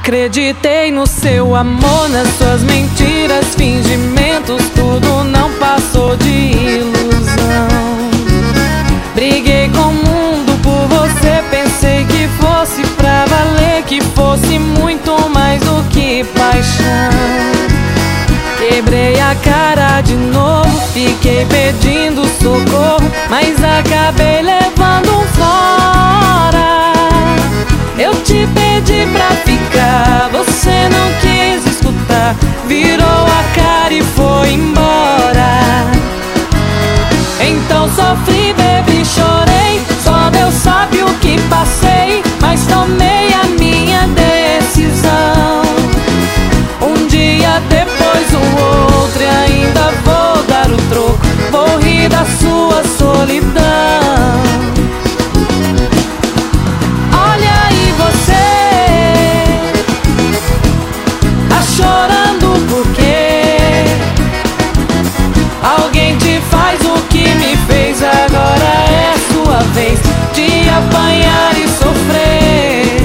Acreditei no seu amor, nas suas mentiras, fingimentos, tudo não passou de ilusão. Briguei com o mundo por você, pensei que fosse pra valer, que fosse muito mais do que paixão. Quebrei a cara de novo, fiquei pedindo socorro, mas acabei levando um fora. Eu te pedi pra ficar, você não quis escutar, virou a cara e foi embora. Então sofri, bebi, chorei, só Deus sabe o que passei, mas tomei a minha decisão. Um dia depois o outro e ainda vou dar o troco, vou rir da sua solidão. Alguém te faz o que me fez, agora é sua vez de apanhar e sofrer.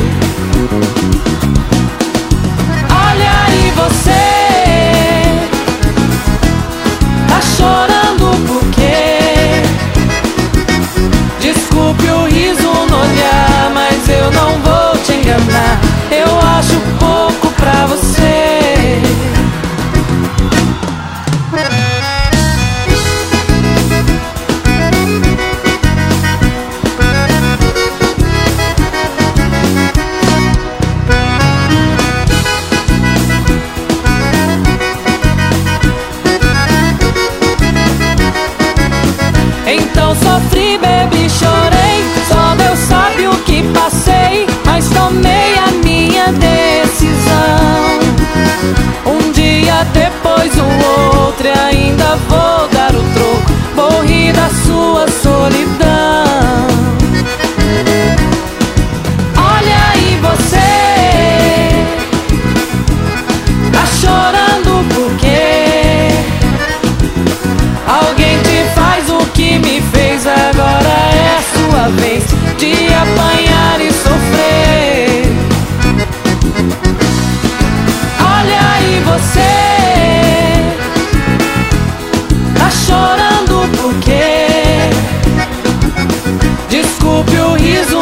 Olha aí você, tá chorando por quê? Desculpe o riso no olhar, mas eu não vou te enganar, eu acho pouco pra você. Então sofri, bebi, chorei, só Deus sabe o que passei, mas tomei a minha decisão. Um dia depois o outro e ainda vou dar o troco, vou rir da sua solidão. Olha aí você, tá chorando por quê? Alguém te faz o que me fez, agora é sua vez de apanhar e sofrer. Olha aí você, tá chorando por quê? Desculpe o riso